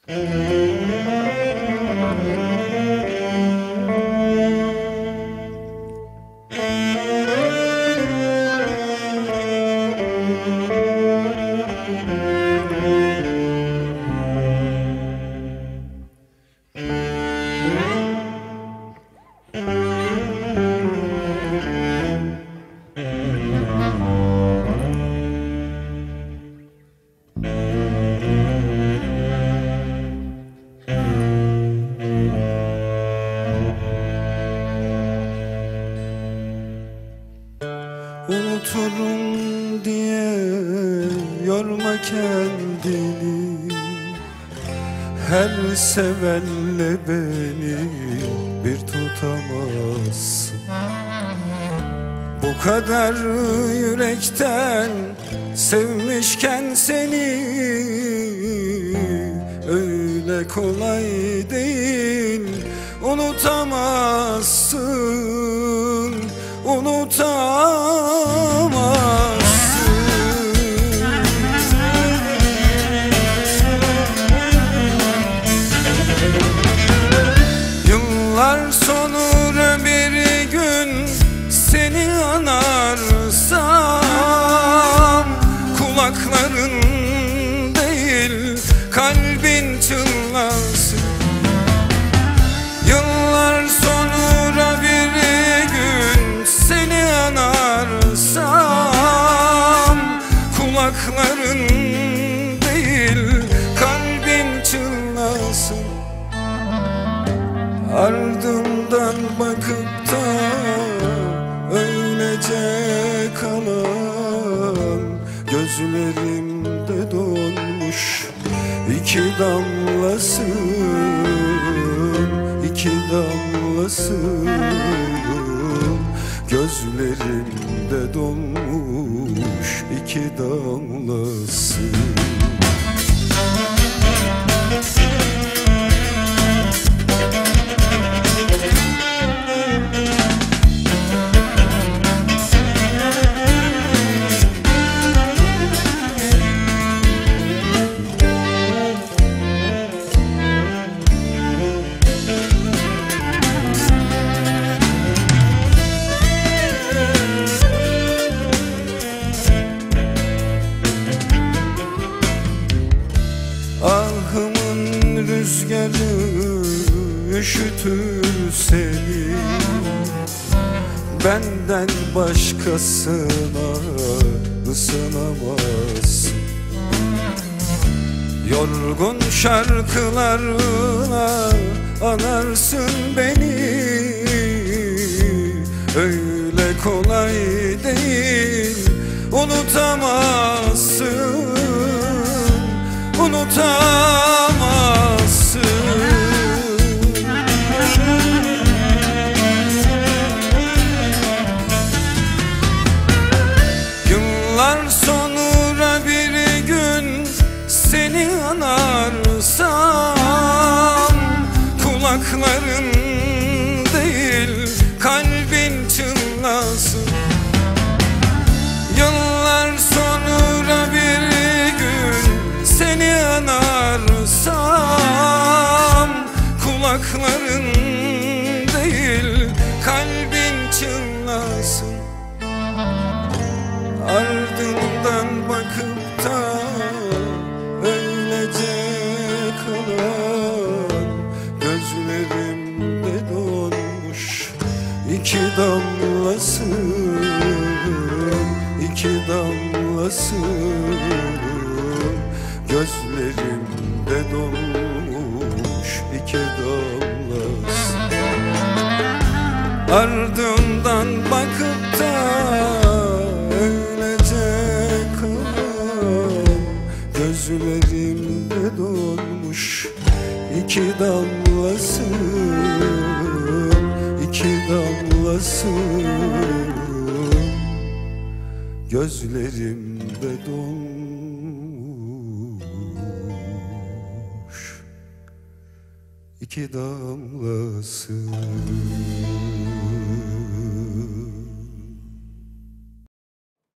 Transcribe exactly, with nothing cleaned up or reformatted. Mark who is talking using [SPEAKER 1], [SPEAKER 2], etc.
[SPEAKER 1] Unuturum diye yorma kendini, her sevenle beni bir tutamazsın. Bu kadar yürekten sevmişken seni, öyle kolay değil unutamazsın, unutamazsın. Yıllar sonra bir gün seni anarsam, kulakların değil kalbin çınlasın. Yıllar sonra bir gün seni anarsam, kulakların değil kalbin çınlasın. Ardımdan bakıp da öylece kalan gözlerimde donmuş iki damlasın, iki damlasın. Gözlerimde donmuş iki damlasın. Ahımın rüzgarı üşütür seni, benden başkasına ısınamazsın. Yorgun şarkılarla anarsın beni, öyle kolay değil unutamazsın, unutamazsın. Yıllar sonra bir gün seni anarsam, kulakların değil kalbin çınlasın. Yıllar sonra bir gün seni anarsam, kulakların değil kalbin çınlasın. Ardından bakıp da öylece kalan gözlerimde donmuş iki damlasın, iki damlasın. Gözlerimde donmuş iki damlasın. Ardından bakıp da öylece kalan gözlerimde donmuş iki damlasın, iki damlasın. Gözlerimde donmuş iki damlasın.